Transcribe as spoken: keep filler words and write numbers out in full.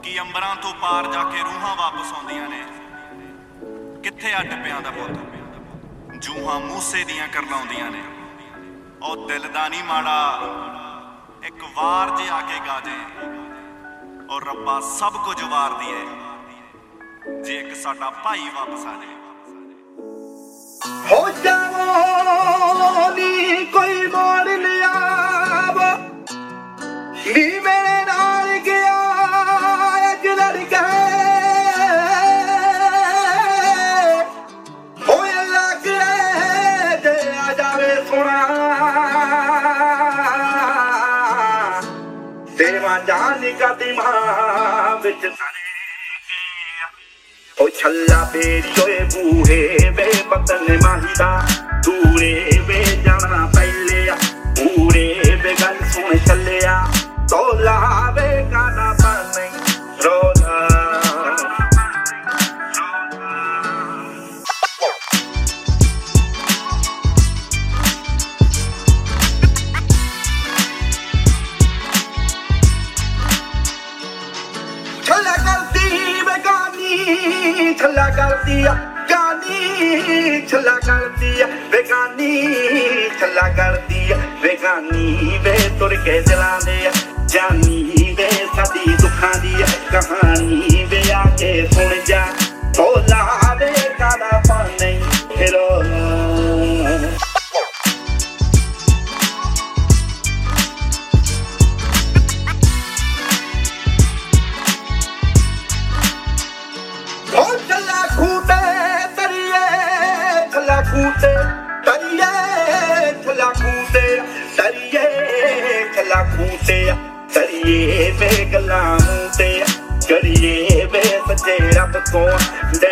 कि अंबरां तो पार जाके रूहां वापस आउंदियां ने। कित्थे आ टप्पियां दा पुत्त जूहां मूसे दियां कर लाउंदियां ने। ओ दिल दा नी माड़ा एक वार जे आके गा दे और रब्बा सब कुछ वार दिए जे एक साडा भाई वापस आ जाए। हो जाओ नी कोई मोड़ लिया नी मेरे नाल गया अज लड़के हो लग जे आ जावे सोना तेरा जान का दिमाग विच ओ छल्ला बेरियोए बूहे वे बतन माहिदा दूरे वे जाना पहले पूरे वे गल सुन चलिया तोला वे गाना बने रोला छल्ला करती वे गानी छल्ला करती गानी छल्ला करती बेगानी छल्ला करती बेगानी वे तुर के दिलां दे जानी वे साडी दुखां दी कहानी वे आके सुन जा तोला वे गाना पाने रोला कूटे तरिए छला कूटे तरिए छला कूटे तरिए वे गला मूटे करिए वे सच्चे रब को